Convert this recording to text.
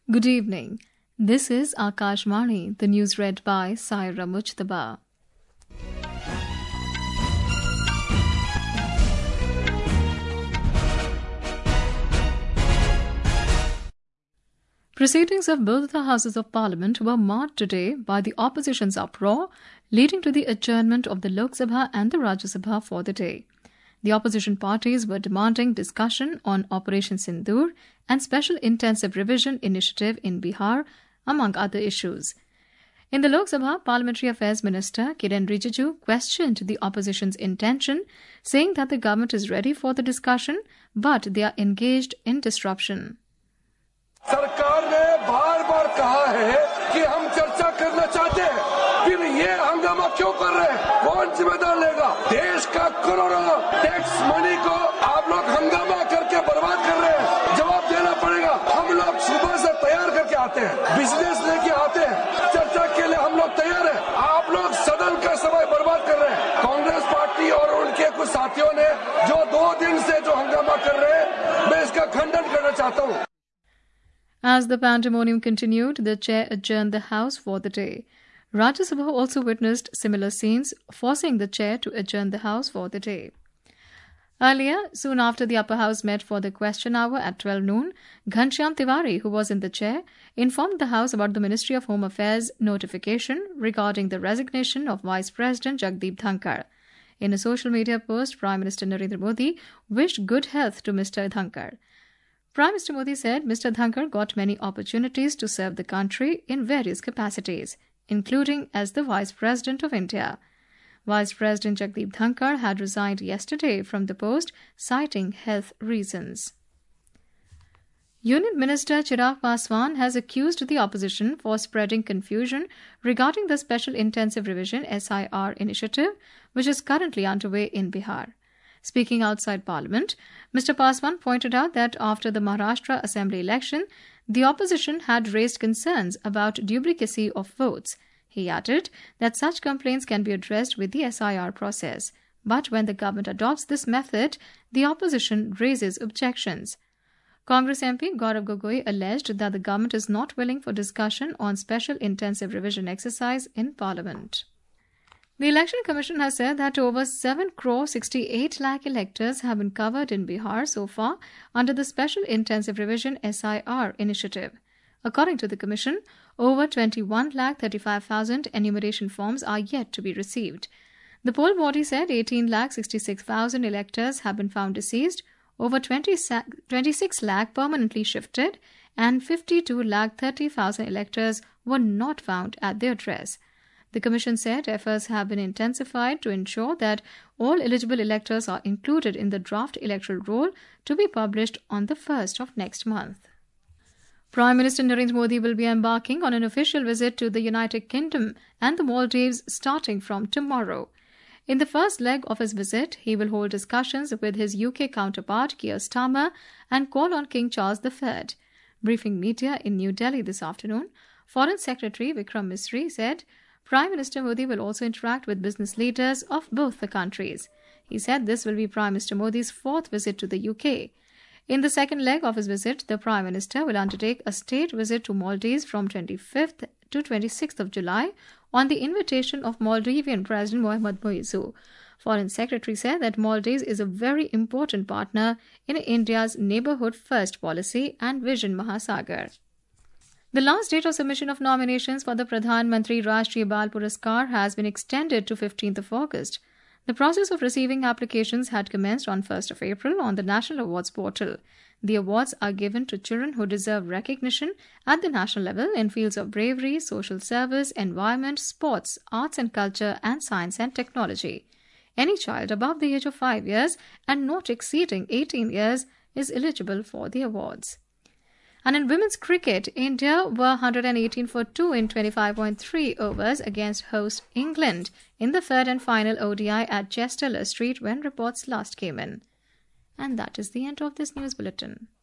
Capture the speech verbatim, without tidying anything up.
Good evening. This is Akashvani, the news read by Saira Mujtaba. Proceedings of both the Houses of Parliament were marred today by the opposition's uproar, leading to the adjournment of the Lok Sabha and the Rajya Sabha for the day. The opposition parties were demanding discussion on Operation Sindoor and Special Intensive Revision Initiative in Bihar, among other issues. In the Lok Sabha, Parliamentary Affairs Minister Kiren Rijiju questioned the opposition's intention, saying that the government is ready for the discussion, but they are engaged in disruption. सरकार ने बार बार कहा है कि हम चर्चा करना चाहते हैं, फिर ये हंगामा क्यों कर रहे हैं? कौन जिम्मेदार लेगा? देश का करोड़ों टैक्स मनी को आप लोग हंगामा करके बर्बाद कर रहे हैं, जवाब देना पड़ेगा। हम लोग सुबह से तैयार करके आते हैं, बिजनेस लेके आते हैं, चर्चा के लिए हम लोग तैयार हैं। आप लोग सदन का समय बर्बाद कर रहे हैं। कांग्रेस पार्टी और उनके कुछ साथियों ने जो दो दिन से जो हंगामा कर रहे हैं, मैं इसका खंडन करना चाहता हूँ। As the pandemonium continued, the chair adjourned the House for the day. Rajya Sabha also witnessed similar scenes, forcing the chair to adjourn the House for the day. Earlier, soon after the upper house met for the question hour at twelve noon, Ghanshyam Tiwari, who was in the chair, informed the House about the Ministry of Home Affairs notification regarding the resignation of Vice President Jagdeep Dhankar. In a social media post, Prime Minister Narendra Modi wished good health to Mister Dhankar. Prime Minister Modi said Mister Dhankar got many opportunities to serve the country in various capacities, including as the Vice President of India. Vice President Jagdeep Dhankar had resigned yesterday from the post, citing health reasons. Union Minister Chirag Paswan has accused the opposition for spreading confusion regarding the Special Intensive Revision S I R initiative, which is currently underway in Bihar. Speaking outside Parliament, Mister Paswan pointed out that after the Maharashtra Assembly election, the opposition had raised concerns about duplicacy of votes. He added that such complaints can be addressed with the S I R process. But when the government adopts this method, the opposition raises objections. Congress M P Gaurav Gogoi alleged that the government is not willing for discussion on Special Intensive Revision exercise in Parliament. The Election Commission has said that over seven crore sixty-eight lakh electors have been covered in Bihar so far under the Special Intensive Revision S I R initiative. According to the Commission, over twenty-one lakh thirty-five thousand enumeration forms are yet to be received. The poll body said eighteen lakh sixty-six thousand electors have been found deceased, over twenty-six lakh permanently shifted, and fifty-two lakh thirty thousand electors were not found at their address. The Commission said efforts have been intensified to ensure that all eligible electors are included in the draft electoral roll to be published on the first of next month. Prime Minister Narendra Modi will be embarking on an official visit to the United Kingdom and the Maldives starting from tomorrow. In the first leg of his visit, he will hold discussions with his U K counterpart Keir Starmer and call on King Charles the Third. Briefing media in New Delhi this afternoon, Foreign Secretary Vikram Misri said Prime Minister Modi will also interact with business leaders of both the countries. He said this will be Prime Minister Modi's fourth visit to the U K. In the second leg of his visit, the Prime Minister will undertake a state visit to Maldives from twenty-fifth to twenty-sixth of July on the invitation of Maldivian President Mohamed Muizzu. Foreign Secretary said that Maldives is a very important partner in India's Neighbourhood First policy and Vision Mahasagar. The last date of submission of nominations for the Pradhan Mantri Rashtriya Bal Puraskar has been extended to fifteenth of August. The process of receiving applications had commenced on first of April on the National Awards portal. The awards are given to children who deserve recognition at the national level in fields of bravery, social service, environment, sports, arts and culture, and science and technology. Any child above the age of five years and not exceeding eighteen years is eligible for the awards. And in women's cricket, India were one hundred eighteen for two in twenty-five point three overs against host England in the third and final O D I at Chester Street when reports last came in. And that is the end of this news bulletin.